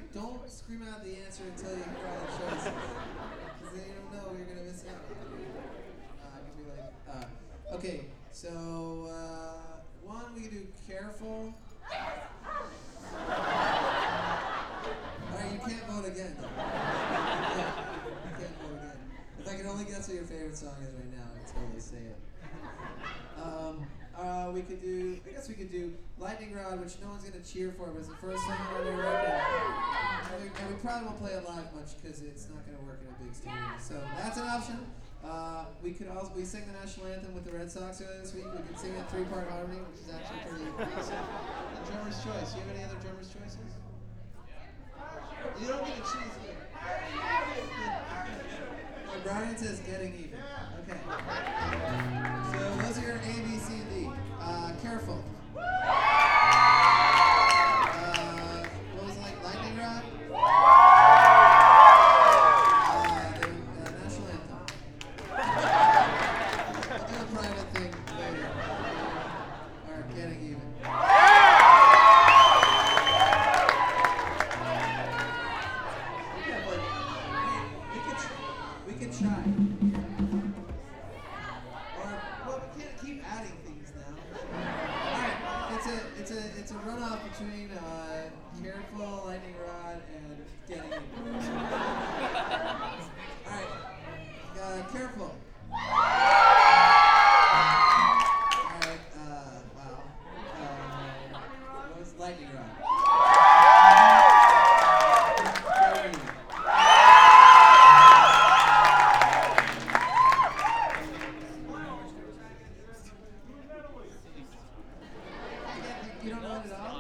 don't scream out the answer until you hear all the choices. Because then you don't know you're going to miss out. It could be like, okay, so one, we can do careful. Alright, you can't vote again. Yeah, you can't vote again. If I could only guess what your favorite song is right now, I'd totally say it. We could do, I guess we could do Lightning Rod, which no one's going to cheer for, but it's the first song on their record. And we probably won't play it live much because it's not going to work in a big stadium. So that's an option. We could also, we sang the national anthem with the Red Sox earlier this week. We could sing it 3-part harmony, which is actually pretty awesome. And drummer's choice. You have any other drummer's choices? You don't get to choose it. Brian says getting even. Okay. So those are your A, B, C, and D. Careful. What was it like? Lightning Rod? The national anthem. We'll do a private thing later. Or getting even. We could try. Or, well, we can't keep adding things now. Alright, it's a runoff between Careful, Lightning Rod, and Getting Even. Alright, Careful. Alright, wow. What was Lightning Rod?